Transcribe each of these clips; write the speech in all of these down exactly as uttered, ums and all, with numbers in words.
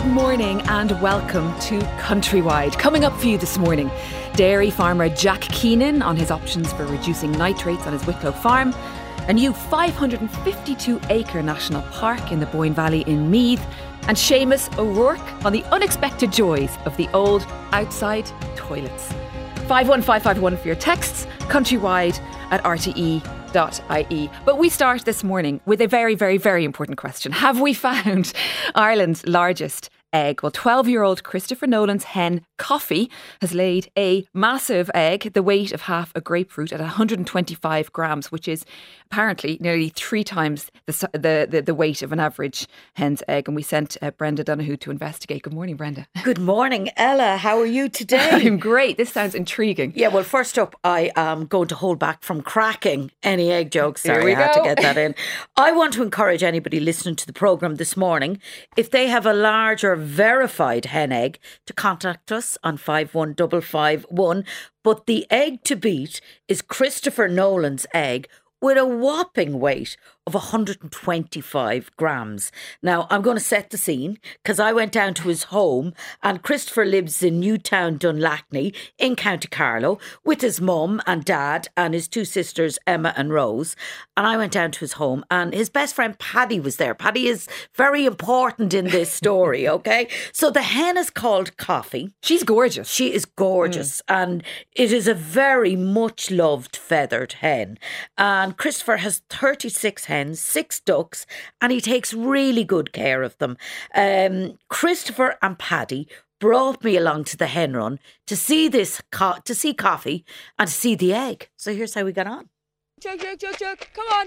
morning and welcome to Countrywide. Coming up for you this morning, dairy farmer Jack Keenan on his options for reducing nitrates on his Wicklow farm, a new five hundred fifty-two acre national park in the Boyne Valley in Meath, and Seamus O'Rourke on the unexpected joys of the old outside toilets. five one five five one for your texts, countrywide at r t e dot i e. But we start this morning with a very, very, very important question. Have we found Ireland's largest egg? Well, twelve-year-old Christopher Nolan's hen Coffee has laid a massive egg, the weight of half a grapefruit, at one hundred twenty-five grams, which is apparently nearly three times the the, the, the weight of an average hen's egg. And we sent uh, Brenda Donoghue to investigate. Good morning, Brenda. Good morning, Ella. How are you today? I'm great. This sounds intriguing. Yeah, well, first up, I am going to hold back from cracking any egg jokes. Sorry, Here we I had go. to get that in. I want to encourage anybody listening to the programme this morning, if they have a larger verified hen egg, to contact us on five one five five one. But the egg to beat is Christopher Nolan's egg, with a whopping weight of one hundred twenty-five grams. Now, I'm going to set the scene because I went down to his home, and Christopher lives in Newtown, Dunlackney in County Carlow with his mum and dad and his two sisters, Emma and Rose. And I went down to his home, and his best friend Paddy was there. Paddy is very important in this story, okay? So the hen is called Coffee. She's gorgeous. She is gorgeous, mm. and it is a very much loved feathered hen. And Christopher has thirty-six hens, six ducks, and he takes really good care of them. Um, Christopher and Paddy brought me along to the hen run to see this, co- to see Coffee and to see the egg. So here's how we got on. Chug, chug, chug, chug, come on.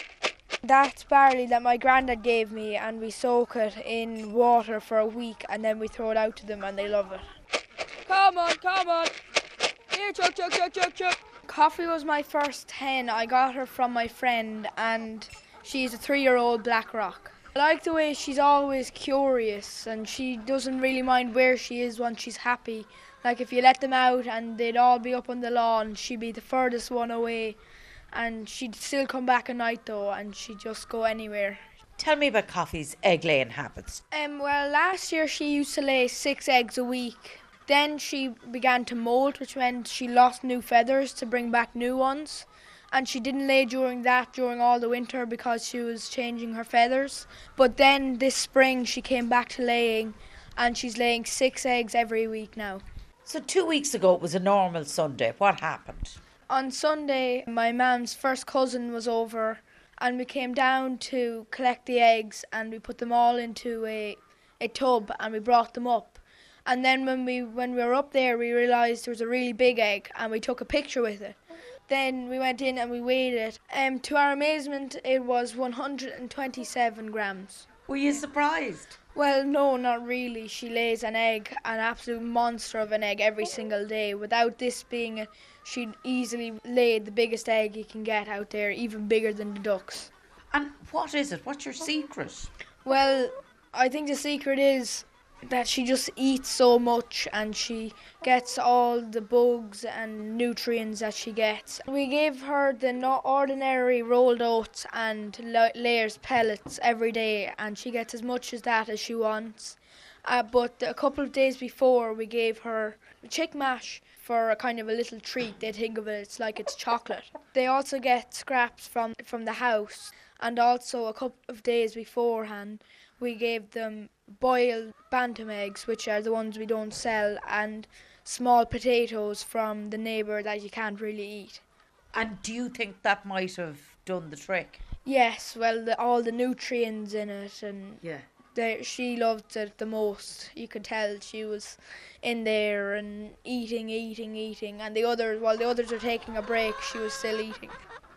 That's barley that my granddad gave me, and we soak it in water for a week and then we throw it out to them and they love it. Come on, come on. Here, chug, chug, chug, chug, chug. Coffee was my first hen. I got her from my friend, and she's a three-year-old black rock. I like the way she's always curious, and she doesn't really mind where she is once she's happy. Like if you let them out and they'd all be up on the lawn, she'd be the furthest one away, and she'd still come back at night though, and she'd just go anywhere. Tell me about Coffee's egg laying habits. Um, well, last year she used to lay six eggs a week. Then she began to moult, which meant she lost new feathers to bring back new ones. And she didn't lay during that, during all the winter, because she was changing her feathers. But then this spring she came back to laying, and she's laying six eggs every week now. So two weeks ago it was a normal Sunday. What happened? On Sunday, my mum's first cousin was over, and we came down to collect the eggs, and we put them all into a, a tub, and we brought them up. And then when we when we were up there, we realised there was a really big egg, and we took a picture with it. Then we went in and we weighed it. Um, to our amazement, it was one hundred twenty-seven grams. Were you surprised? Well, no, not really. She lays an egg, an absolute monster of an egg every single day. Without this being, a, she'd easily lay the biggest egg you can get out there, even bigger than the ducks. And what is it? What's your secret? Well, I think the secret is that she just eats so much, and she gets all the bugs and nutrients that she gets. We gave her the no ordinary rolled oats and layers pellets every day, and she gets as much as that as she wants. Uh, but a couple of days before, we gave her chick mash for a kind of a little treat. They think of it, it's like it's chocolate. They also get scraps from, from the house, and also a couple of days beforehand, we gave them boiled bantam eggs, which are the ones we don't sell, and small potatoes from the neighbour that you can't really eat. And do you think that might have done the trick? Yes, well, the, all the nutrients in it, and yeah, they, she loved it the most. You could tell she was in there and eating, eating, eating, and the others, while the others were taking a break, she was still eating.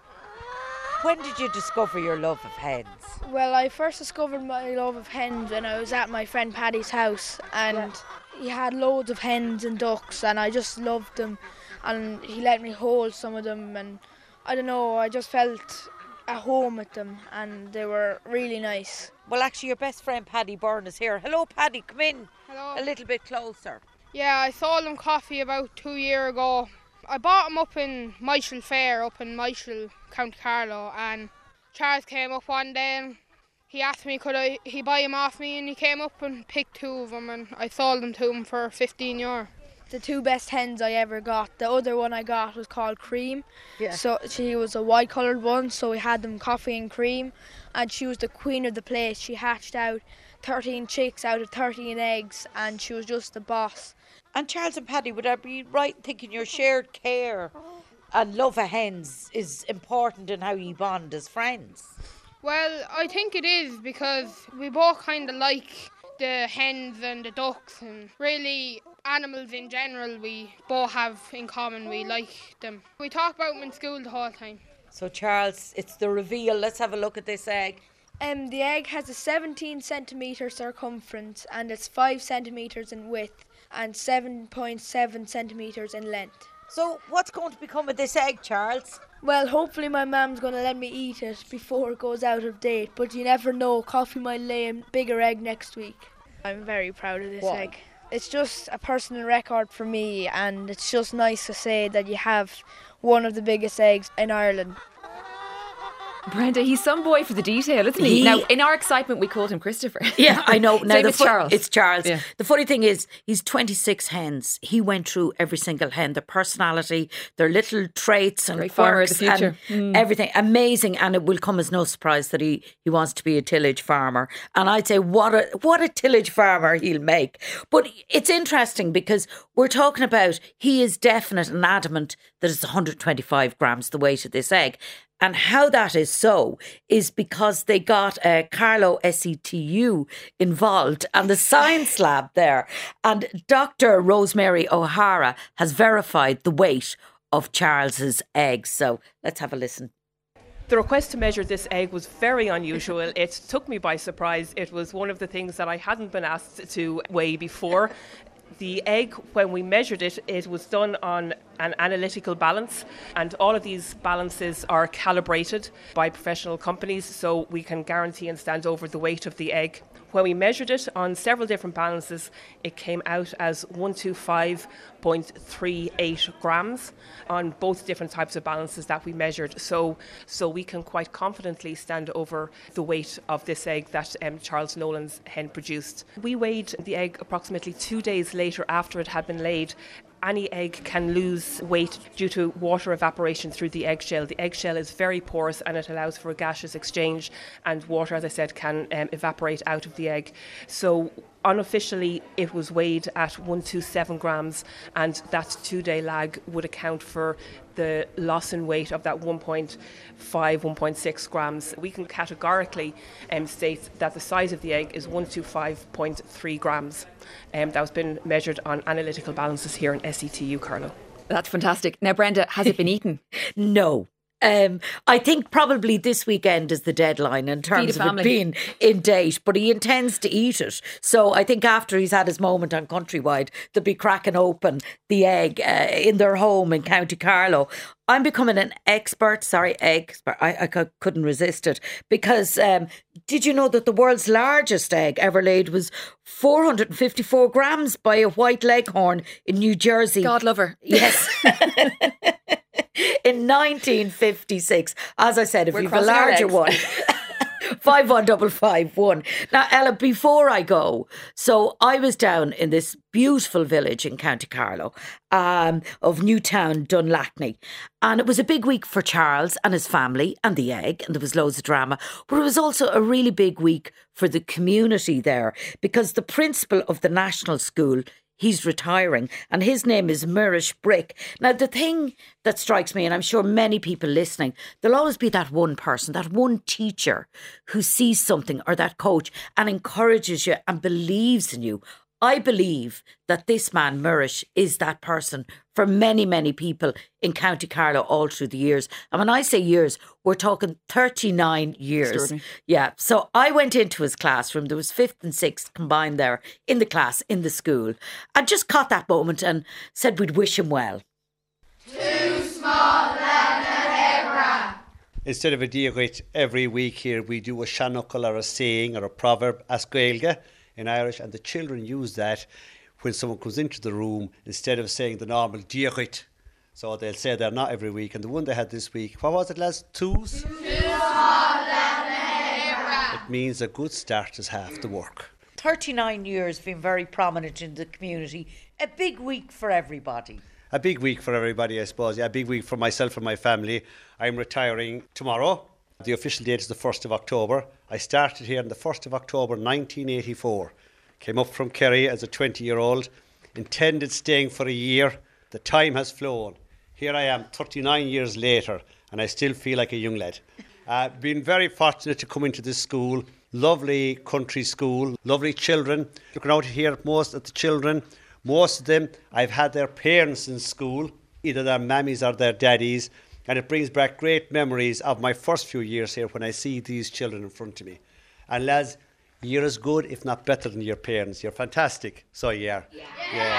When did you discover your love of hens? Well, I first discovered my love of hens when I was at my friend Paddy's house, and yeah. He had loads of hens and ducks, and I just loved them, and he let me hold some of them, and I don't know, I just felt at home with them, and they were really nice. Well, actually, your best friend Paddy Byrne is here. Hello, Paddy, come in. Hello. A little bit closer. Yeah, I sold him Coffee about two years ago. I bought him up in Michael Fair, up in Michael, County Carlow, and Charles came up one day and He asked me could I he buy him off me, and he came up and picked two of them, and I sold them to him for fifteen euro. The two best hens I ever got. The other one I got was called Cream. Yeah. So she was a white coloured one, so we had them coffee and cream, and she was the queen of the place. She hatched out thirteen chicks out of thirteen eggs, and she was just the boss. And Charles and Paddy, would I be right in thinking your shared care and love of hens is important in how you bond as friends? Well, I think it is, because we both kind of like the hens and the ducks, and really animals in general we both have in common. We like them. We talk about them in school the whole time. So Charles, it's the reveal. Let's have a look at this egg. Um, the egg has a seventeen centimetre circumference, and it's five centimetres in width and seven point seven centimetres in length. So what's going to become of this egg, Charles? Well, hopefully my mum's going to let me eat it before it goes out of date, but you never know. Coffee might lay a bigger egg next week. I'm very proud of this Why? egg. It's just a personal record for me, and it's just nice to say that you have one of the biggest eggs in Ireland. Brenda, he's some boy for the detail, isn't he? He- Now, in our excitement, we called him Christopher. Yeah, I know. Now Same the as fu- Charles. It's Charles. Yeah. The funny thing is, he's twenty-six hens. He went through every single hen, their personality, their little traits and Great farmer of quirks the future. and everything. Amazing, and it will come as no surprise that he, he wants to be a tillage farmer. And I'd say, what a what a tillage farmer he'll make. But it's interesting because we're talking about he is definite and adamant that it's one hundred twenty-five grams the weight of this egg. And how that is so is because they got uh, Carlow S E T U involved and the science lab there. And Doctor Rosemary O'Hara has verified the weight of Charles's eggs. So let's have a listen. The request to measure this egg was very unusual. It took me by surprise. It was one of the things that I hadn't been asked to weigh before. The egg, when we measured it, it was done on an analytical balance, and all of these balances are calibrated by professional companies, so we can guarantee and stand over the weight of the egg. When we measured it on several different balances, it came out as one hundred twenty-five point three eight grams on both different types of balances that we measured. So so we can quite confidently stand over the weight of this egg that um, Charles Nolan's hen produced. We weighed the egg approximately two days later after it had been laid. Any egg can lose weight due to water evaporation through the eggshell. The eggshell is very porous and it allows for a gaseous exchange, and water, as I said, can um, evaporate out of the egg. So unofficially it was weighed at one hundred twenty-seven grams, and that two-day lag would account for the loss in weight of that one point five, one point six grams. We can categorically um, state that the size of the egg is one hundred twenty-five point three grams. Um, that has been measured on analytical balances here in S E T U, Carlow. That's fantastic. Now, Brenda, has it been eaten? No. Um, I think probably this weekend is the deadline in terms of it family. being in date, but he intends to eat it. So I think after he's had his moment on Countrywide, they'll be cracking open the egg uh, in their home in County Carlow. I'm becoming an expert, sorry, expert. I, I cou- couldn't resist it because um, did you know that the world's largest egg ever laid was four hundred fifty-four grams by a white leghorn in New Jersey? God love her. Yes. In nineteen fifty-six, as I said, if We're you've a crossing our larger legs. one, five one double five one. Now, Ella, before I go, so I was down in this beautiful village in County Carlow um, of Newtown, Dunlackney, and it was a big week for Charles and his family and the egg, and there was loads of drama, but it was also a really big week for the community there because the principal of the national school, he's retiring, and his name is Murish Brick. Now, the thing that strikes me, and I'm sure many people listening, there'll always be that one person, that one teacher who sees something, or that coach, and encourages you and believes in you. I believe that this man, Murish, is that person for many, many people in County Carlow all through the years. And when I say years, we're talking thirty-nine years. Extraordinary. Yeah. So I went into his classroom. There was fifth and sixth combined there in the class, in the school. I just caught that moment and said we'd wish him well. Instead of a diagrit every week here, we do a shanukal or a saying or a proverb, as Gaeilge in Irish, and the children use that when someone comes into the room instead of saying the normal diagrit. So they'll say they're not every week. And the one they had this week, what was it, lads? Twos? It means a good start is half the work. thirty-nine years being very prominent in the community. A big week for everybody. A big week for everybody, I suppose. Yeah, a big week for myself and my family. I'm retiring tomorrow. The official date is the first of October. I started here on the first of October nineteen eighty-four. Came up from Kerry as a twenty-year-old. Intended staying for a year. The time has flown. Here I am thirty-nine years later, and I still feel like a young lad. Uh, been very fortunate to come into this school. Lovely country school, lovely children. Looking out here at most at the children, most of them, I've had their parents in school, either their mammies or their daddies, and it brings back great memories of my first few years here when I see these children in front of me. And lads, you're as good, if not better than your parents. You're fantastic. So you are. Yeah.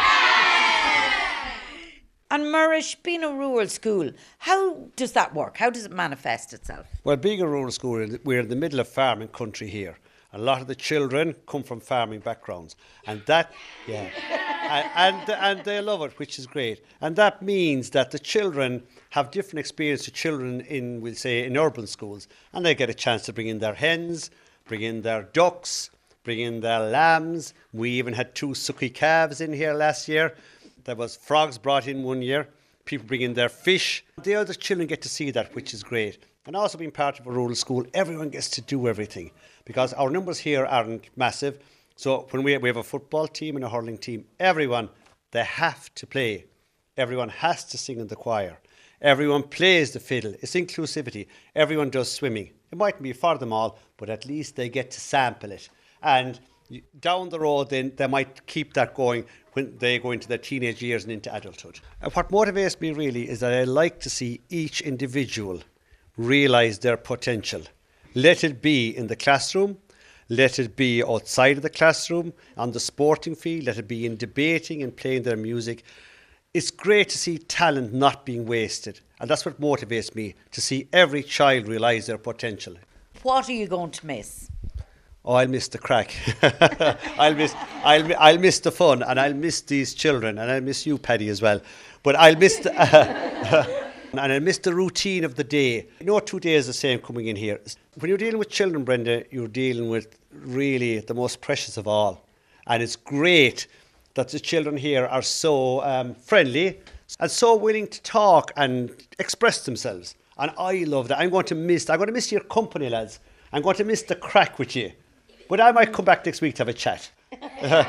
yeah. And Murish, being a rural school, how does that work? How does it manifest itself? Well, being a rural school, we're in the middle of farming country here. A lot of the children come from farming backgrounds. And that, yeah, and, and and they love it, which is great. And that means that the children have different experience to children in, we'll say, in urban schools. And they get a chance to bring in their hens, bring in their ducks, bring in their lambs. We even had two sucky calves in here last year. There was frogs brought in one year. People bring in their fish. The other children get to see that, which is great. And also being part of a rural school, everyone gets to do everything because our numbers here aren't massive. So when we, we have a football team and a hurling team, everyone, they have to play. Everyone has to sing in the choir. Everyone plays the fiddle. It's inclusivity. Everyone does swimming. It mightn't be for them all, but at least they get to sample it. And down the road, then they might keep that going when they go into their teenage years and into adulthood. And what motivates me really is that I like to see each individual realise their potential. Let it be in the classroom, let it be outside of the classroom, on the sporting field, let it be in debating and playing their music. It's great to see talent not being wasted, and that's what motivates me, to see every child realise their potential. What are you going to miss? Oh, I'll miss the crack. I'll miss, I'll, I'll miss the fun, and I'll miss these children, and I'll miss you, Paddy, as well. But I'll miss the, uh, and I'll miss the routine of the day. No two days the same coming in here. When you're dealing with children, Brenda, you're dealing with really the most precious of all, and it's great that the children here are so um, friendly and so willing to talk and express themselves. And I love that. I'm going to miss. I'm going to miss your company, lads. I'm going to miss the crack with you. But I might come back next week to have a chat. yeah,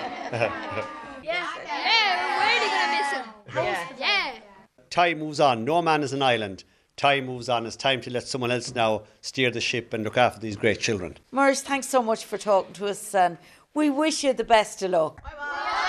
yeah, we're really going to miss him. Yeah. yeah. Time moves on. No man is an island. Time moves on. It's time to let someone else now steer the ship and look after these great children. Murish, thanks so much for talking to us, and we wish you the best of luck. Bye-bye.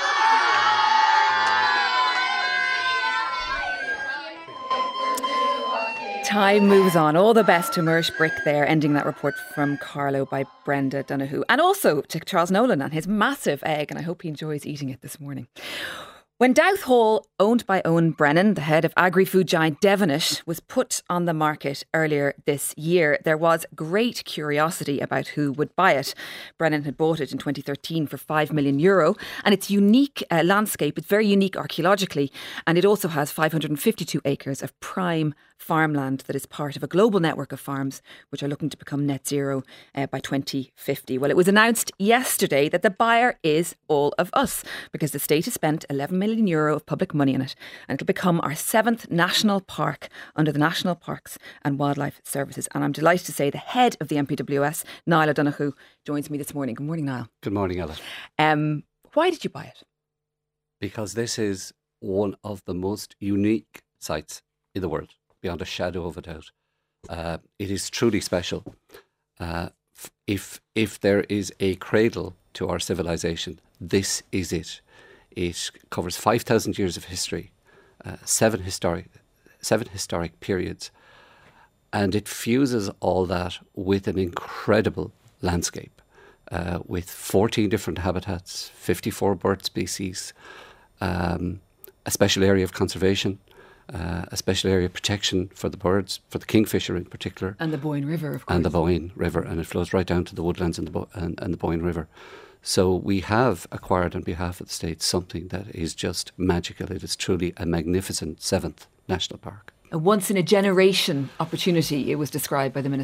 Time moves on. All the best to Murish Brick there, ending that report from Carlow by Brenda Donoghue. And also to Charles Nolan and his massive egg, and I hope he enjoys eating it this morning. When Douth Hall, owned by Owen Brennan, the head of agri-food giant Devonish, was put on the market earlier this year, there was great curiosity about who would buy it. Brennan had bought it in twenty thirteen for five million euro, and its unique uh, landscape, it's very unique archaeologically, and it also has five hundred fifty-two acres of prime farmland that is part of a global network of farms which are looking to become net zero uh, by twenty fifty. Well, it was announced yesterday that the buyer is all of us, because the state has spent eleven million euro of public money on it, and it'll become our seventh national park under the National Parks and Wildlife Services. And I'm delighted to say the head of the N P W S, Niall O'Donoghue, joins me this morning. Good morning, Niall. Good morning, Ella. Um, why did you buy it? Because this is one of the most unique sites in the world, beyond a shadow of a doubt. Uh, it is truly special. Uh, if if there is a cradle to our civilization, this is it. It covers five thousand years of history, uh, seven historic seven historic periods, and it fuses all that with an incredible landscape, uh, with fourteen different habitats, fifty-four bird species, um, a special area of conservation, Uh, a special area of protection for the birds, for the kingfisher in particular. And the Boyne River, of course. And the Boyne River, and it flows right down to the woodlands and the, Bo- and, and the Boyne River. So we have acquired on behalf of the state something that is just magical. It is truly a magnificent seventh national park. A once-in-a-generation opportunity, it was described by the Minister.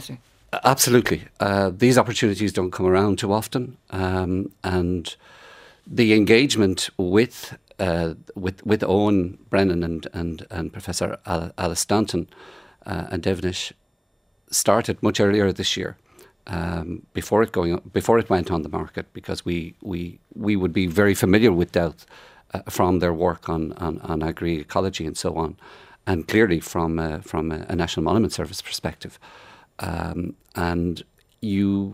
Absolutely. Uh, these opportunities don't come around too often, um, and the engagement with uh, with with Owen Brennan and and, and Professor Al- Alice Stanton uh, and Devonish started much earlier this year, um, before it going before it went on the market, because we we we would be very familiar with Doubt uh, from their work on, on on agri-ecology and so on, and clearly from uh, from a, a National Monument Service perspective. Um, and you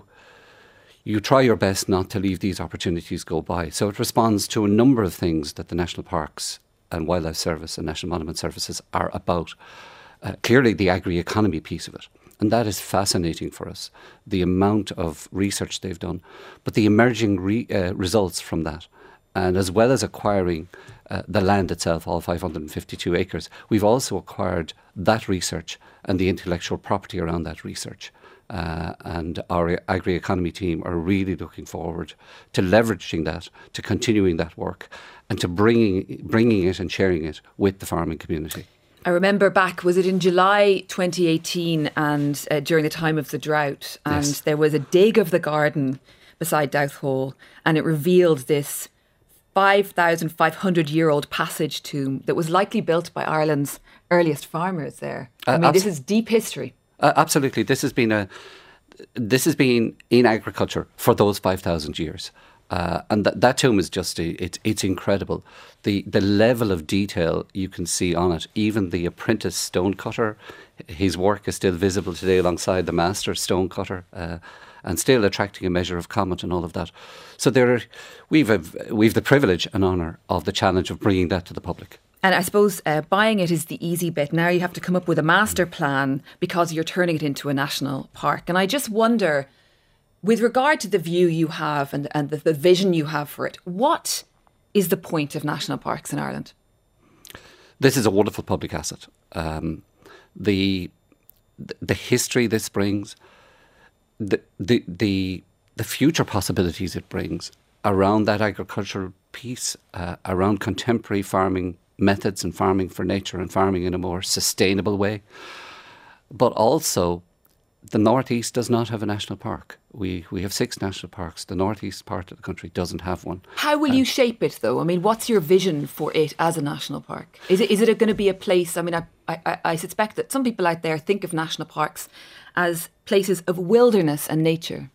you try your best not to leave these opportunities go by. So it responds to a number of things that the National Parks and Wildlife Service and National Monument Services are about. Uh, clearly the agri-economy piece of it. And that is fascinating for us, the amount of research they've done, but the emerging re- uh, results from that. And as well as acquiring uh, the land itself, all five hundred fifty-two acres, we've also acquired that research and the intellectual property around that research. Uh, and our agri-economy team are really looking forward to leveraging that, to continuing that work, and to bringing bringing it and sharing it with the farming community. I remember back, was it in July twenty eighteen, and uh, during the time of the drought, and Yes. there was a dig of the garden beside Douth Hall, and it revealed this five thousand five hundred year old passage tomb that was likely built by Ireland's earliest farmers there. I Uh, mean, this abs- is deep history. Uh, absolutely, this has been a this has been in agriculture for those five thousand years. Uh, and that, that tomb is just, it, it's incredible. The the level of detail you can see on it, even the apprentice stonecutter, his work is still visible today alongside the master stonecutter, uh, and still attracting a measure of comment and all of that. So there are, we've, a, we've the privilege and honour of the challenge of bringing that to the public. And I suppose uh, buying it is the easy bit. Now you have to come up with a master plan because you're turning it into a national park. And I just wonder, with regard to the view you have and, and the, the vision you have for it, what is the point of national parks in Ireland? This is a wonderful public asset. Um, the the history this brings, the, the the the future possibilities it brings around that agricultural piece, uh, around contemporary farming methods and farming for nature and farming in a more sustainable way, but also the Northeast does not have a national park. We we have six national parks. The Northeast part of the country doesn't have one. How will you shape it, though? I mean, what's your vision for it as a national park? Is it is it going to be a place? I mean, I, I, I suspect that some people out there think of national parks as places of wilderness and nature.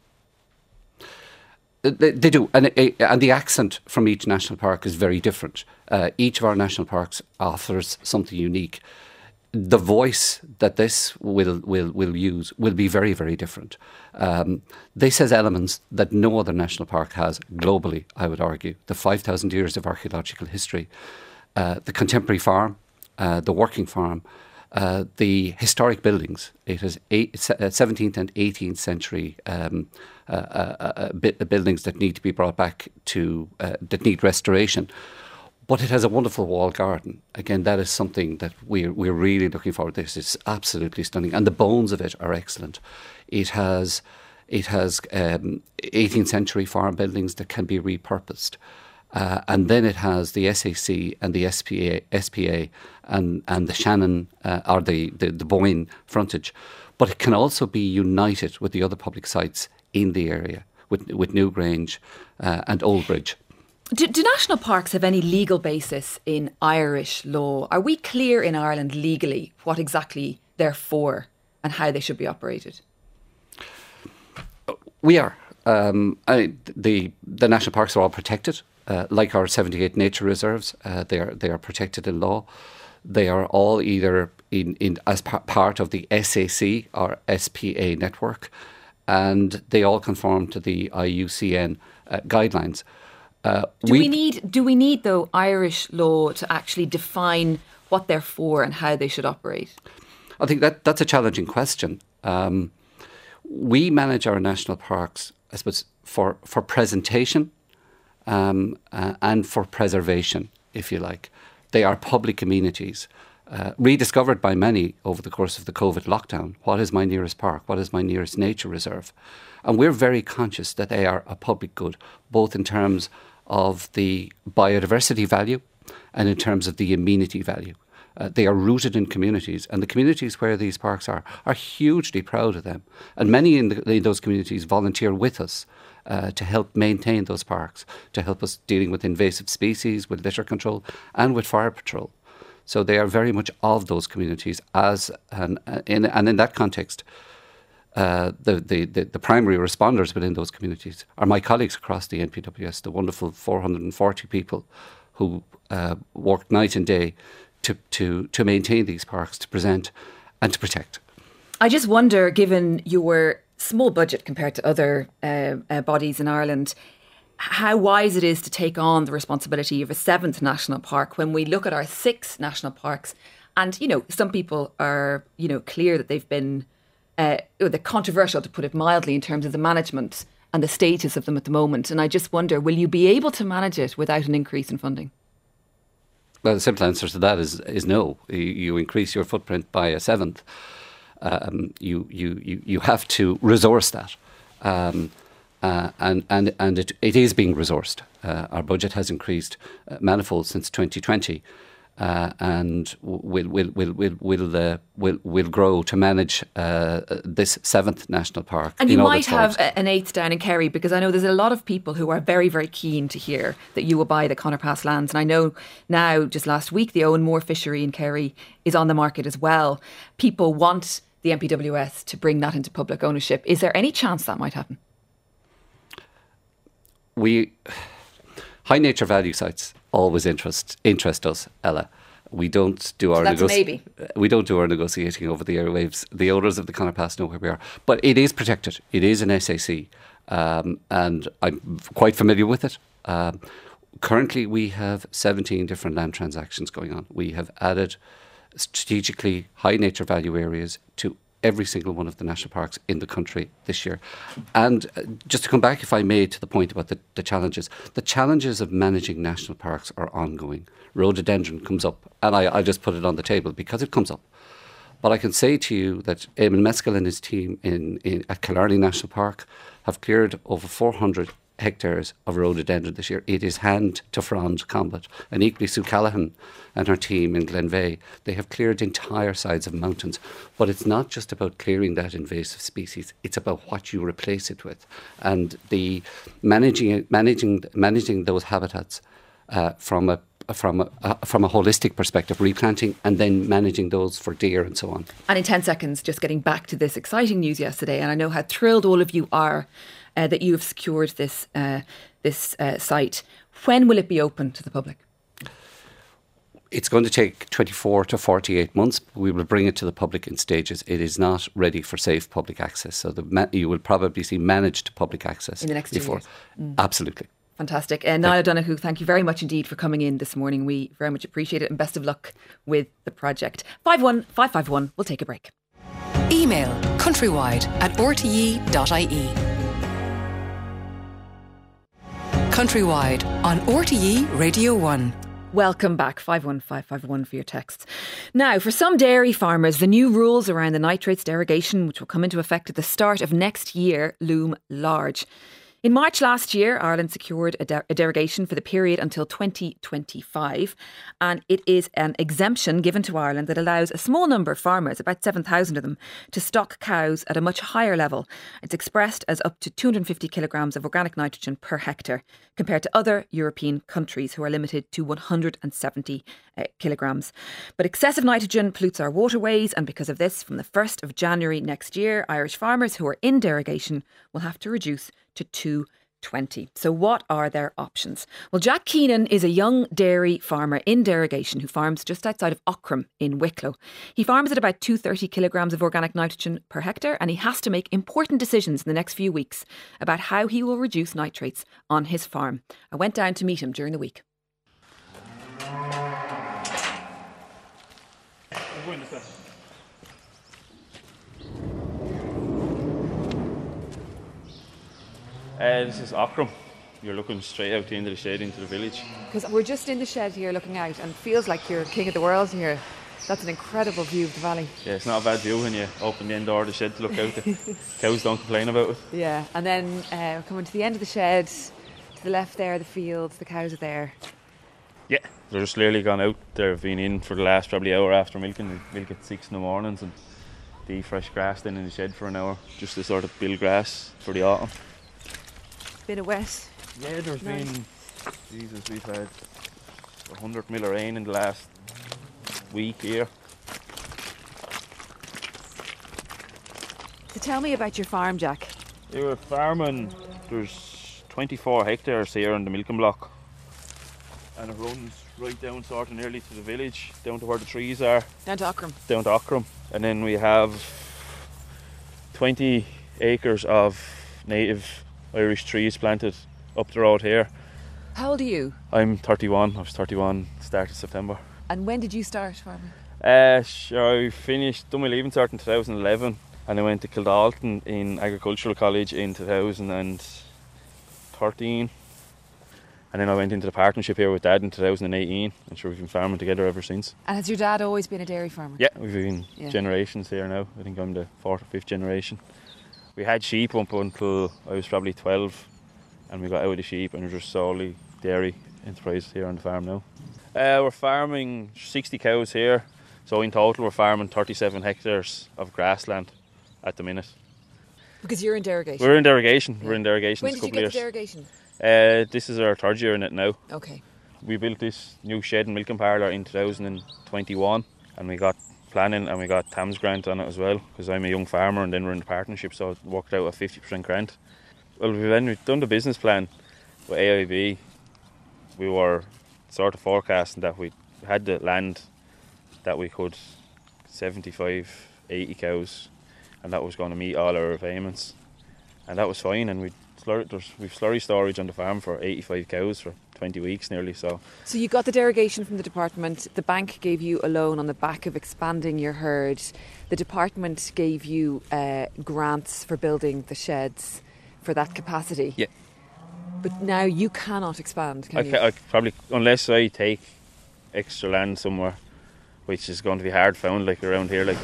They, they do, and, and the accent from each national park is very different. Uh, each of our national parks offers something unique. The voice that this will will will use will be very, very different. Um, this has elements that no other national park has globally, I would argue. The five thousand years of archaeological history, uh, the contemporary farm, uh, the working farm, uh, the historic buildings. It has eight, seventeenth and eighteenth century um, uh, uh, uh, buildings that need to be brought back to, uh, that need restoration. But it has a wonderful wall garden. Again, that is something that we're, we're really looking forward to. This is absolutely stunning. And the bones of it are excellent. It has it has um, eighteenth century farm buildings that can be repurposed. Uh, and then it has the S A C and the S P A, S P A and, and the Shannon, uh, or the, the, the Boyne frontage. But it can also be united with the other public sites in the area, with, with Newgrange uh, and Oldbridge. Do, do national parks have any legal basis in Irish law? Are we clear in Ireland legally what exactly they're for and how they should be operated? We are. Um, I, the the national parks are all protected, uh, like our seventy-eight nature reserves. Uh, they are they are protected in law. They are all either in, in as pa- part of the S A C or S P A network, and they all conform to the I U C N uh, guidelines. Uh, do we, we need do we need though Irish law to actually define what they're for and how they should operate? I think that that's a challenging question. Um, we manage our national parks, I suppose, for for presentation um, uh, and for preservation, if you like. They are public amenities, uh, rediscovered by many over the course of the COVID lockdown. What is my nearest park? What is my nearest nature reserve? And we're very conscious that they are a public good, both in terms of the biodiversity value and in terms of the amenity value. Uh, they are rooted in communities, and the communities where these parks are are hugely proud of them. And many in, the, in those communities volunteer with us uh, to help maintain those parks, to help us dealing with invasive species, with litter control, and with fire patrol. So they are very much of those communities, as and uh, in and in that context. Uh, the, the, the, the primary responders within those communities are my colleagues across the N P W S, the wonderful four hundred forty people who uh, work night and day to, to, to maintain these parks, to present and to protect. I just wonder, given your small budget compared to other uh, uh, bodies in Ireland, how wise it is to take on the responsibility of a seventh national park when we look at our six national parks. And, you know, some people are, you know, clear that they've been Uh, they're controversial, to put it mildly, in terms of the management and the status of them at the moment. And I just wonder, will you be able to manage it without an increase in funding? Well, the simple answer to that is is no. You, you increase your footprint by a seventh. Um, you, you, you, you have to resource that. Um, uh, and and, and it, it is being resourced. Uh, our budget has increased uh, manifold since twenty twenty. Uh, and will will will will will uh, will will grow to manage uh, this seventh national park. And you might have an eighth down in Kerry, because I know there's a lot of people who are very very keen to hear that you will buy the Conor Pass lands. And I know now, just last week, the Owen Moore fishery in Kerry is on the market as well. People want the N P W S to bring that into public ownership. Is there any chance that might happen? We high nature value sites always interest interest us, Ella. We don't do our so that's nego- maybe. we don't do our negotiating over the airwaves. The owners of the Conor Pass know where we are, but it is protected. It is an S A C, um, and I'm quite familiar with it. Um, currently, we have seventeen different land transactions going on. We have added strategically high nature value areas to every single one of the national parks in the country this year. And uh, just to come back, if I may, to the point about the, the challenges, the challenges of managing national parks are ongoing. Rhododendron comes up, and I, I just put it on the table because it comes up. But I can say to you that Eamon Mescal and his team in, in at Killarney National Park have cleared over four hundred hectares of rhododendron this year. It is hand to frond combat. And equally Sue Callahan and her team in Glenveigh, they have cleared entire sides of mountains. But it's not just about clearing that invasive species, it's about what you replace it with. And the managing managing managing those habitats uh, from a from a, uh, from a holistic perspective, replanting and then managing those for deer and so on. And in ten seconds, just getting back to this exciting news yesterday, and I know how thrilled all of you are uh, that you have secured this uh, this uh, site. When will it be open to the public? It's going to take twenty-four to forty-eight months. We will bring it to the public in stages. It is not ready for safe public access. So the ma- you will probably see managed public access in the next before. two years. Mm. Absolutely. Fantastic. Uh, Niall O'Donoghue, thank you very much indeed for coming in this morning. We very much appreciate it, and best of luck with the project. five one five five one, we'll take a break. Email countrywide at r t e dot i e. Countrywide on R T E Radio one. Welcome back, five one five five one for your texts. Now, for some dairy farmers, the new rules around the nitrates derogation, which will come into effect at the start of next year, loom large. In March last year, Ireland secured a, de- a derogation for the period until twenty twenty-five, and it is an exemption given to Ireland that allows a small number of farmers, about seven thousand of them, to stock cows at a much higher level. It's expressed as up to two hundred fifty kilograms of organic nitrogen per hectare, compared to other European countries who are limited to one hundred seventy uh, kilograms. But excessive nitrogen pollutes our waterways, and because of this, from the first of January next year, Irish farmers who are in derogation will have to reduce to two twenty. So what are their options? Well, Jack Keenan is a young dairy farmer in derogation who farms just outside of Aughrim in Wicklow. He farms at about two hundred thirty kilograms of organic nitrogen per hectare, and he has to make important decisions in the next few weeks about how he will reduce nitrates on his farm. I went down to meet him during the week. Uh, this is Aughrim. You're looking straight out the end of the shed into the village. Because we're just in the shed here looking out, and it feels like you're king of the world here. That's an incredible view of the valley. Yeah, it's not a bad view when you open the end door of the shed to look out. The cows don't complain about it. Yeah, and then uh, coming to the end of the shed, to the left there, the fields, the cows are there. Yeah, They're just literally gone out. They've been in for the last probably hour after milking. They milk at six in the mornings and the fresh grass then in the shed for an hour, just to sort of build grass for the autumn. Bit of wet. Yeah, there's Nice. been, Jesus, we've had one hundred mil of rain in the last week here. So tell me about your farm, Jack. We were farming, there's twenty-four hectares here on the milking block, and it runs right down sort of nearly to the village, down to where the trees are, Down to Ockram. down to Ockram. And then we have twenty acres of native Irish trees planted up the road here. How old are you? I'm thirty-one, I was thirty-one start of September. And when did you start farming? Uh, sure, I finished, done my leaving cert in two thousand eleven, and I went to Kildalton in Agricultural College in two thousand thirteen. And then I went into the partnership here with Dad in two thousand eighteen, and sure we've been farming together ever since. And has your dad always been a dairy farmer? Yeah, we've been Yeah. generations here now. I think I'm the fourth or fifth generation. We had sheep up until I was probably twelve, and we got out of the sheep and we're just solely dairy enterprise here on the farm now. Uh, we're farming sixty cows here, so in total we're farming thirty-seven hectares of grassland at the minute. Because you're in derogation. We're in derogation. We're in derogation When this did you couple get of the years. derogation? Uh, this is our third year in it now. Okay. We built this new shed and milking parlour in two thousand twenty-one, and we got planning and we got T A M S grant on it as well, because I'm a young farmer and then we're in the partnership, so it worked out a fifty percent grant. Well, when we've done the business plan with A I B, we were sort of forecasting that we had the land that we could seventy-five, eighty cows, and that was going to meet all our payments, and that was fine. And we slurry, there's, we've slurry storage on the farm for eighty-five cows for twenty weeks nearly. So So you got the derogation from the department. The bank gave you a loan on the back of expanding your herd. The department gave you uh, grants for building the sheds for that capacity. Yeah. But now you cannot expand, can I, you? ca- I probably, unless I take extra land somewhere, which is going to be hard found, like around here, like.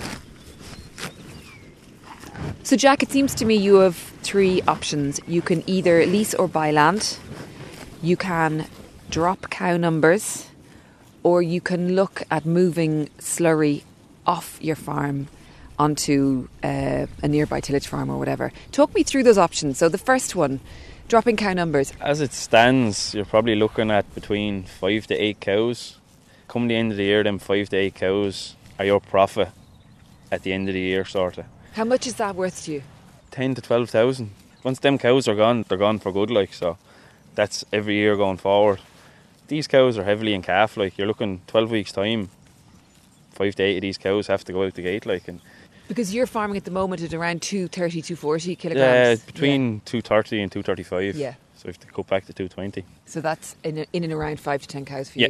So Jack, it seems to me you have three options. You can either lease or buy land, you can drop cow numbers, or you can look at moving slurry off your farm onto uh, a nearby tillage farm or whatever. Talk me through those options. So the first one, dropping cow numbers. As it stands, you're probably looking at between five to eight cows. Come the end of the year, them five to eight cows are your profit at the end of the year, sort of. How much is that worth to you? ten to twelve thousand. Once them cows are gone, they're gone for good, like, so that's every year going forward. These cows are heavily in calf, like, you're looking twelve weeks' time, five to eight of these cows have to go out the gate, like, and Because you're farming at the moment at around two thirty, two forty yeah, kilograms. between two thirty and two thirty-five. Yeah. So we have to cut back to two twenty. So that's in, in and around five to ten cows for Yeah. you.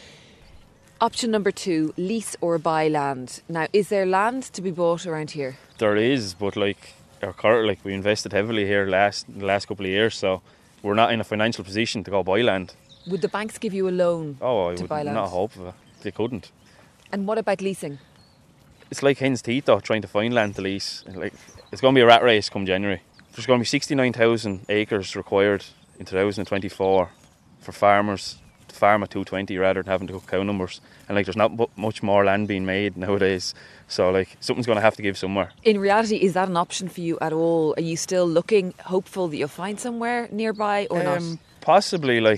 Option number two, lease or buy land. Now, is there land to be bought around here? There is, but like our current, like we invested heavily here last the last couple of years, so we're not in a financial position to go buy land. Would the banks give you a loan Oh, I to would buy land? not hope of it. They couldn't. And what about leasing? It's like hen's teeth though, trying to find land to lease. Like, it's going to be a rat race come January. There's going to be sixty-nine thousand acres required in two thousand twenty-four for farmers to farm at two twenty rather than having to cut cow numbers. And like, there's not bu- much more land being made nowadays. So like, something's going to have to give somewhere. In reality, is that an option for you at all? Are you still looking, hopeful that you'll find somewhere nearby or not? Um, possibly, like,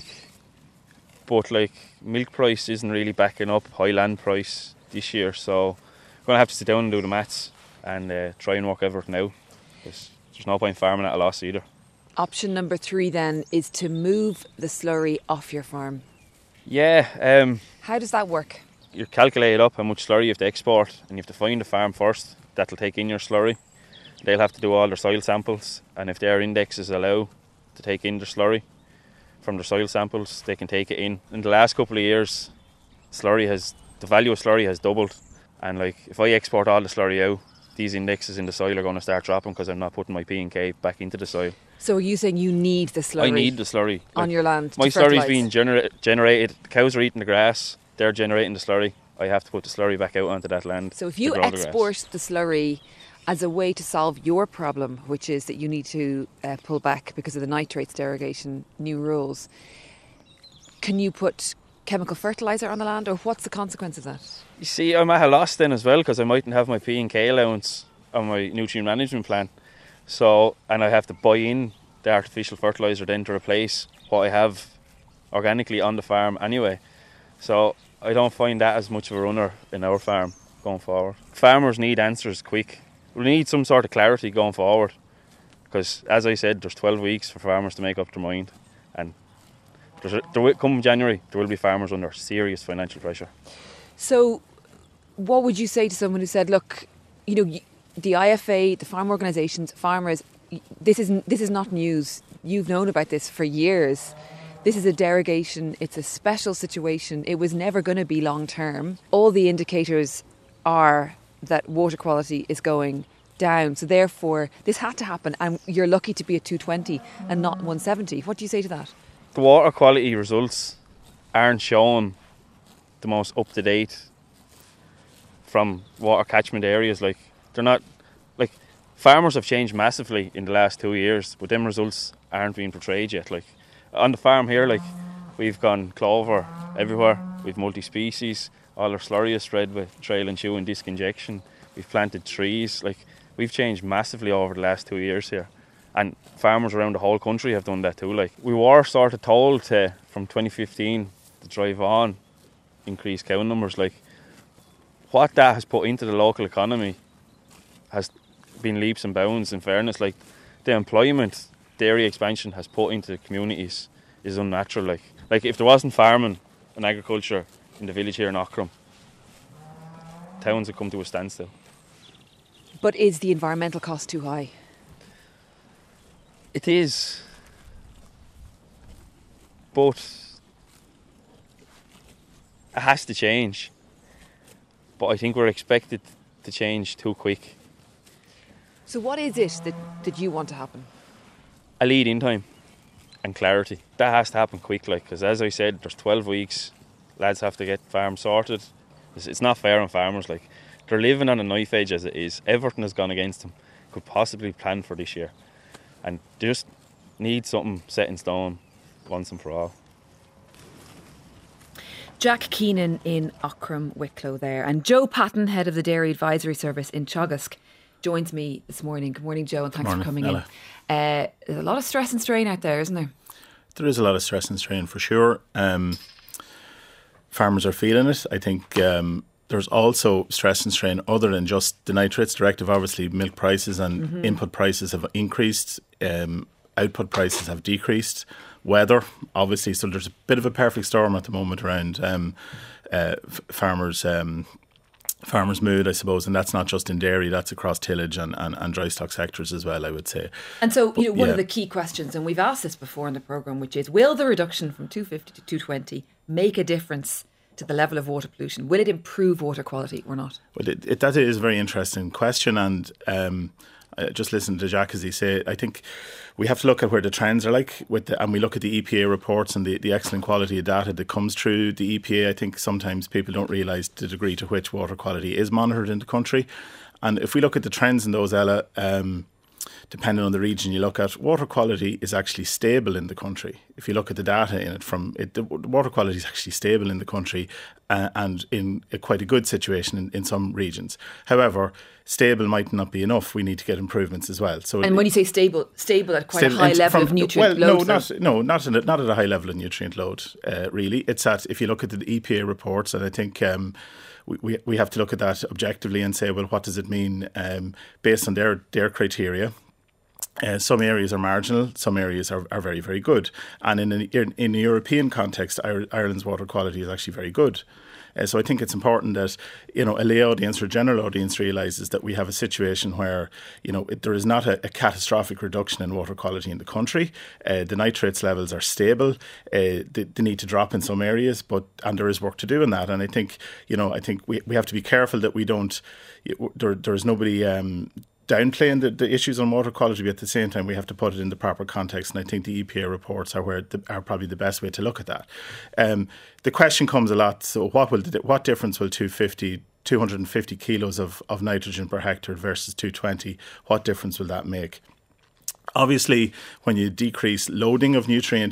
but like milk price isn't really backing up high land price this year, so I'm going to have to sit down and do the maths and uh, try and work everything out. Because there's no point farming at a loss either. Option number three then is to move the slurry off your farm. Yeah, um, How does that work? you calculate up how much slurry you have to export, and you have to find a farm first that'll take in your slurry. They'll have to do all their soil samples, and if their indexes allow to take in their slurry from their soil samples, they can take it in. In the last couple of years, slurry has the value of slurry has doubled, and like if I export all the slurry out, these indexes in the soil are going to start dropping because I'm not putting my P and K back into the soil. So are you saying you need the slurry I need the slurry on Like, your land My to slurry's fertilise? being genera- generated. The cows are eating the grass. They're generating the slurry. I have to put the slurry back out onto that land. So if to you grow the grass. export the slurry as a way to solve your problem, which is that you need to uh, pull back because of the nitrates derogation new rules, can you put chemical fertiliser on the land, or what's the consequence of that? You see, I'm at a loss then as well, because I mightn't have my P and K allowance on my nutrient management plan. So, and I have to buy in the artificial fertiliser then to replace what I have organically on the farm anyway. So I don't find that as much of a runner in our farm going forward. Farmers need answers quick. We need some sort of clarity going forward, because as I said, there's twelve weeks for farmers to make up their mind, and there's a, there will, come January there will be farmers under serious financial pressure. So what would you say to someone who said, look, you know, the I F A, the farm organisations, farmers, this is this is not news. You've known about this for years. This is a derogation. It's a special situation. It was never going to be long term. All the indicators are that water quality is going down. So therefore, this had to happen, and you're lucky to be at two twenty and not one seventy. What do you say to that? The water quality results aren't showing the most up to date from water catchment areas. Like, they're not, like, farmers have changed massively in the last two years, but them results aren't being portrayed yet. Like, on the farm here, like, we've gone clover everywhere, we've multi-species, all our slurry is spread with trail and chew and disc injection, we've planted trees. Like, we've changed massively over the last two years here, and farmers around the whole country have done that too. Like, we were sort of told to, from twenty fifteen to drive on increase cow numbers. Like, what that has put into the local economy has been leaps and bounds, in fairness. Like, the employment dairy expansion has put into the communities is unnatural. Like, like if there wasn't farming and agriculture in the village here in Aughrim, towns would come to a standstill. But is the environmental cost too high? It is. But it has to change. But I think we're expected to change too quick. So what is it that, that you want to happen? A lead in time and clarity. That has to happen quick, like, because as I said, there's twelve weeks. Lads have to get farms sorted. It's, it's not fair on farmers. Like, they're living on a knife edge as it is. Everything has gone against them. Could possibly plan for this year, and they just need something set in stone once and for all. Jack Keenan in Aughrim, Wicklow there, and Joe Patton, head of the Dairy Advisory Service in Teagasc, joins me this morning. Good morning, Joe, and thanks morning, for coming Ella. in. Uh, there's a lot of stress and strain out there, isn't there? There is a lot of stress and strain for sure. Um, farmers are feeling it. I think um, there's also stress and strain other than just the nitrates directive. Obviously, milk prices and mm-hmm. input prices have increased. Um, output prices have decreased. Weather, obviously, so there's a bit of a perfect storm at the moment around um, uh, f- farmers' um, farmers' mood, I suppose, and that's not just in dairy, that's across tillage and, and, and dry stock sectors as well, I would say. And so, but, you know, one yeah. of the key questions, and we've asked this before in the programme, which is, will the reduction from two fifty to two twenty make a difference to the level of water pollution? Will it improve water quality or not? Well, it, it, that is a very interesting question, and um, I just listen to Jack as he say, I think we have to look at where the trends are like, with the, and we look at the E P A reports and the, the excellent quality of data that comes through the E P A. I think sometimes people don't realise the degree to which water quality is monitored in the country. And if we look at the trends in those, Ella, um, depending on the region you look at, water quality is actually stable in the country. If you look at the data in it, from it, the water quality is actually stable in the country uh, and in a quite a good situation in, in some regions. However, stable might not be enough. We need to get improvements as well. So, and when you say stable, stable at quite stable, a high level from, of nutrient well, load? No, not, no, not, in a, not at a high level of nutrient load, uh, really. It's at, if you look at the E P A reports, and I think um, we, we, we have to look at that objectively and say, well, what does it mean um, based on their, their criteria? Uh, some areas are marginal, some areas are, are very, very good. And in, an, in, in a European context, Ireland's water quality is actually very good. Uh, so I think it's important that, you know, a lay audience or a general audience realises that we have a situation where, you know, it, there is not a, a catastrophic reduction in water quality in the country. Uh, the nitrates levels are stable. Uh, they, they need to drop in some areas, but and there is work to do in that. And I think, you know, I think we, we have to be careful that we don't, there, there is nobody Um, downplaying the, the issues on water quality, but at the same time we have to put it in the proper context, and I think the E P A reports are where the, are probably the best way to look at that. Um, the question comes a lot, so what will the, what difference will two fifty, two hundred fifty kilos of, of nitrogen per hectare versus two twenty, what difference will that make? Obviously, when you decrease loading of nutrient,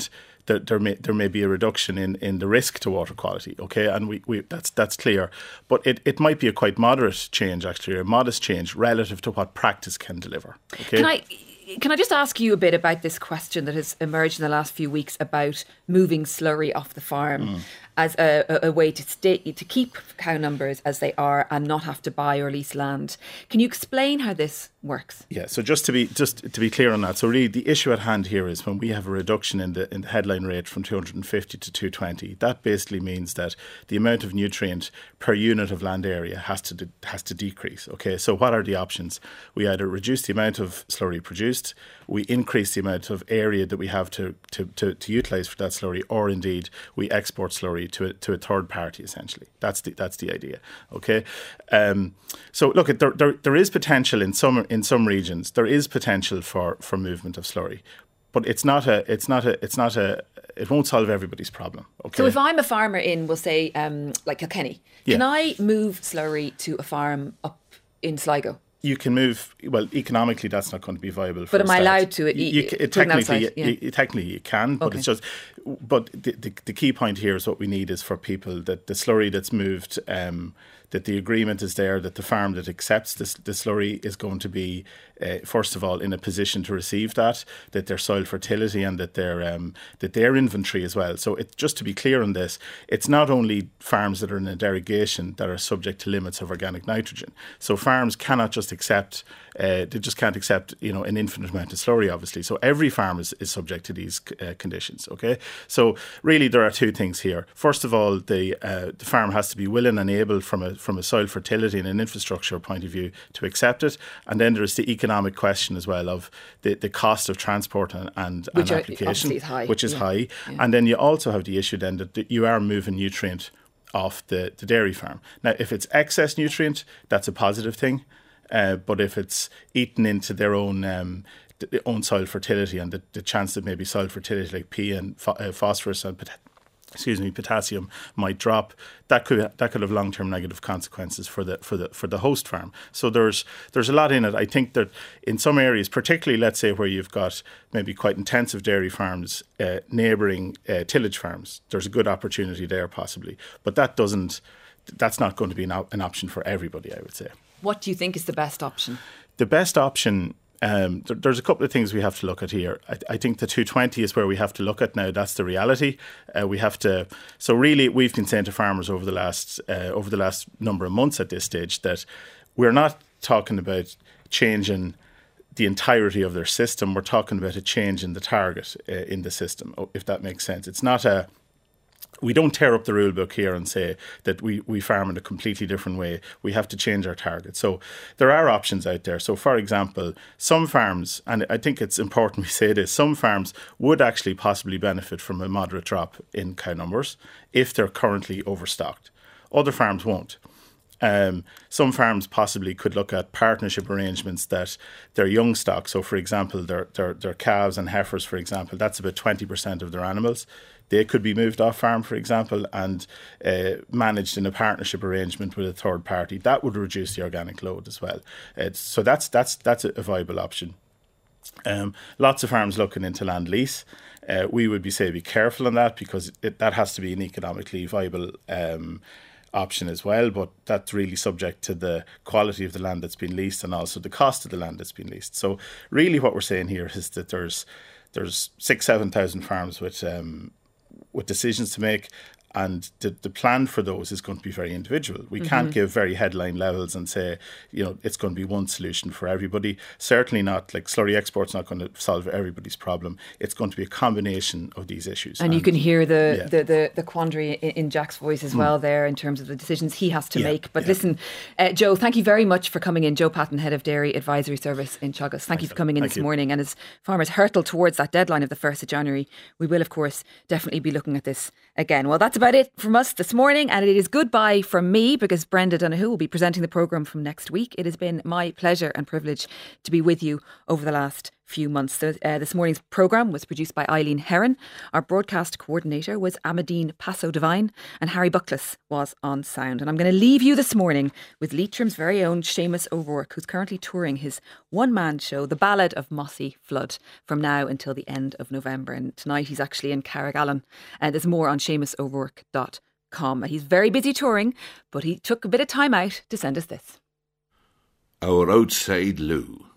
there, there may there may be a reduction in, in the risk to water quality. Okay, and we, we that's that's clear. But it, it might be a quite moderate change, actually, a modest change relative to what practice can deliver. Okay. Can I can I just ask you a bit about this question that has emerged in the last few weeks about moving slurry off the farm mm. as a, a, a way to stay to keep cow numbers as they are and not have to buy or lease land? Can you explain how this works? Yeah, so just to be just to be clear on that, so really the issue at hand here is when we have a reduction in the in the headline rate from two hundred fifty to two hundred twenty, that basically means that the amount of nutrient per unit of land area has to de- has to decrease. Okay, so what are the options? We either reduce the amount of slurry produced, we increase the amount of area that we have to to, to, to utilise for that slurry, or indeed we export slurry to a, to a third party. Essentially, that's the that's the idea. Okay, um, so look, there, there there is potential in some in some regions. There is potential for, for movement of slurry, but it's not a it's not a it's not a it won't solve everybody's problem. Okay. So if I'm a farmer in, we'll say, um, like Kilkenny, yeah. can I move slurry to a farm up in Sligo? You can move. Well, economically, that's not going to be viable. For but am I allowed to? You, you, you, technically, yeah. you, technically, you can. But okay. it's just. But the, the the key point here is what we need is for people that the slurry that's moved, um, that the agreement is there, that the farm that accepts this the slurry is going to be, uh, first of all, in a position to receive that, that their soil fertility and that their um, that their inventory as well. So it, just to be clear on this, it's not only farms that are in a derogation that are subject to limits of organic nitrogen. So farms cannot just accept, uh, they just can't accept, you know, an infinite amount of slurry, obviously. So every farm is, is subject to these uh, conditions. Okay, so really there are two things here. First of all, the uh, the farm has to be willing and able from a from a soil fertility and an infrastructure point of view to accept it, and then there's the economic question as well of the, the cost of transport and, and, and application, is high. which is yeah. high, yeah. and then you also have the issue then that, that you are moving nutrient off the, the dairy farm. Now, if it's excess nutrient, that's a positive thing, uh, but if it's eaten into their own um, the own soil fertility and the, the chance that maybe soil fertility like P and ph- uh, phosphorus and pot- excuse me potassium might drop, that could that could have long term negative consequences for the for the for the host farm. So there's there's a lot in it. I think that in some areas, particularly let's say where you've got maybe quite intensive dairy farms, uh, neighbouring uh, tillage farms, there's a good opportunity there possibly. But that doesn't that's not going to be an, op- an option for everybody, I would say. What do you think is the best option? The best option. Um, there, there's a couple of things we have to look at here. I, I think the two hundred twenty is where we have to look at now. That's the reality. Uh, we have to. So really, we've been saying to farmers over the last uh, over the last number of months at this stage that we're not talking about changing the entirety of their system. We're talking about a change in the target uh, in the system, if that makes sense. It's not a. We don't tear up the rule book here and say that we, we farm in a completely different way. We have to change our target. So there are options out there. So, for example, some farms, and I think it's important we say this, some farms would actually possibly benefit from a moderate drop in cow numbers if they're currently overstocked. Other farms won't. Um, some farms possibly could look at partnership arrangements that their young stock, so for example, their, their, their calves and heifers, for example, that's about twenty percent of their animals. They could be moved off farm, for example, and uh, managed in a partnership arrangement with a third party. That would reduce the organic load as well. It's, so that's that's that's a viable option. Um, lots of farms looking into land lease. Uh, we would be say be careful on that because it, that has to be an economically viable um, option as well, but that's really subject to the quality of the land that's been leased and also the cost of the land that's been leased. So really what we're saying here is that there's there's six, seven thousand farms with um, with decisions to make, and the, the plan for those is going to be very individual. We mm-hmm. can't give very headline levels and say, you know, it's going to be one solution for everybody. Certainly not, like slurry export's not going to solve everybody's problem. It's going to be a combination of these issues. And, and you can hear the, yeah. the, the, the quandary in, in Jack's voice as mm. well there in terms of the decisions he has to yeah. make. But yeah. listen, uh, Joe, thank you very much for coming in. Joe Patton, Head of Dairy Advisory Service in Teagasc. Thank Thanks you for coming in thank this you. morning. And as farmers hurtle towards that deadline of the first of January, we will, of course, definitely be looking at this again. Well, that's about it from us this morning, and it is goodbye from me because Brenda Donoghue will be presenting the programme from next week. It has been my pleasure and privilege to be with you over the last few months. So, uh, this morning's programme was produced by Eileen Heron. Our broadcast coordinator was Amadine Passo Devine, and Harry Buckles was on sound. And I'm going to leave you this morning with Leitrim's very own Seamus O'Rourke, who's currently touring his one-man show, The Ballad of Mossy Flood, from now until the end of November. And tonight he's actually in Carrigallen. And there's more on seamus o'rourke dot com. He's very busy touring, but he took a bit of time out to send us this. Our Outside Loo.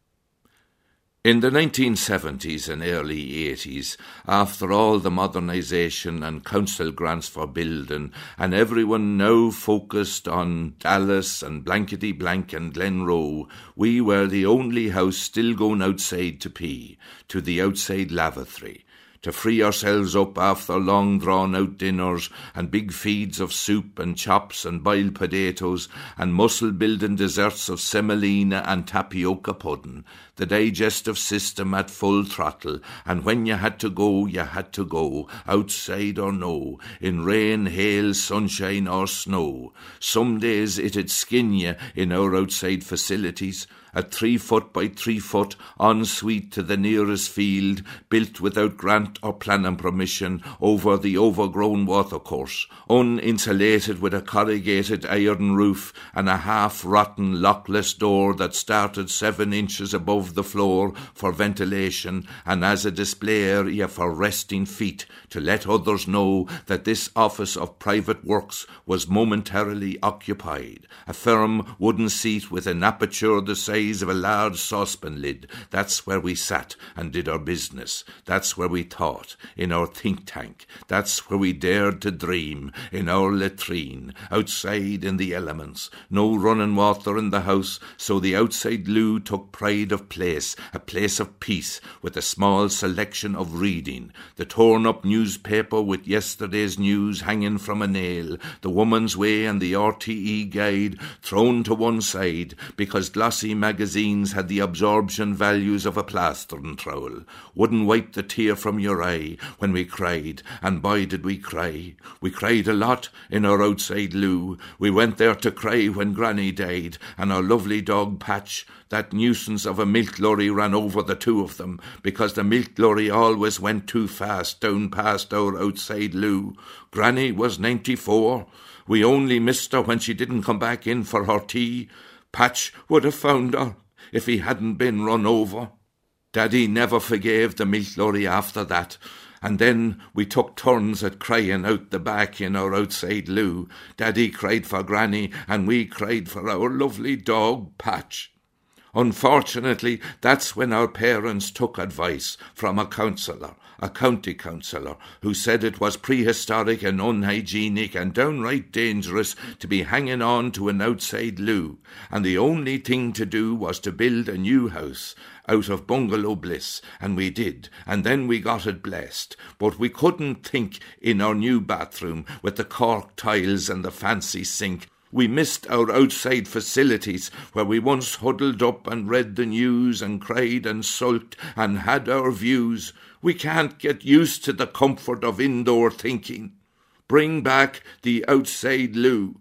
In the nineteen seventies and early eighties, after all the modernisation and council grants for building, and everyone now focused on Dallas and Blankety Blank and Glenroe, we were the only house still going outside to pee, to the outside lavatory, to free ourselves up after long drawn-out dinners and big feeds of soup and chops and boiled potatoes and muscle-building desserts of semolina and tapioca pudding, the digestive system at full throttle, and when you had to go, you had to go, outside or no, in rain, hail, sunshine or snow. Some days it'd skin you in our outside facilities, a three foot by three foot ensuite to the nearest field, built without grant or planning permission over the overgrown watercourse, uninsulated with a corrugated iron roof and a half-rotten lockless door that started seven inches above the floor for ventilation and as a display area for resting feet to let others know that this office of private works was momentarily occupied. A firm wooden seat with an aperture the size of a large saucepan lid. That's where we sat and did our business. That's where we thought, in our think tank. That's where we dared to dream, in our latrine, outside in the elements. No running water in the house, so the outside loo took pride of place, a place of peace, with a small selection of reading. The torn-up newspaper with yesterday's news hanging from a nail, the Woman's Way and the R T E guide thrown to one side because glossy magazines had the absorption values of a plastering trowel, wouldn't wipe the tear from your eye when we cried, and boy did we cry. We cried a lot in our outside loo. We went there to cry when Granny died, and our lovely dog Patch, that nuisance of a milk lorry, ran over the two of them, because the milk lorry always went too fast down past our outside loo. Granny was ninety-four. We only missed her when she didn't come back in for her tea. Patch would have found her if he hadn't been run over. Daddy never forgave the milk lorry after that, and then we took turns at crying out the back in our outside loo. Daddy cried for Granny, and we cried for our lovely dog Patch. Unfortunately, that's when our parents took advice from a councillor, a county councillor, who said it was prehistoric and unhygienic and downright dangerous to be hanging on to an outside loo, and the only thing to do was to build a new house out of bungalow bliss, and we did, and then we got it blessed. But we couldn't think in our new bathroom with the cork tiles and the fancy sink. We missed our outside facilities where we once huddled up and read the news and cried and sulked and had our views. We can't get used to the comfort of indoor thinking. Bring back the outside loo.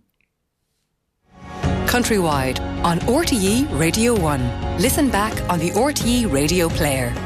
Countrywide on R T E Radio one. Listen back on the R T E Radio Player.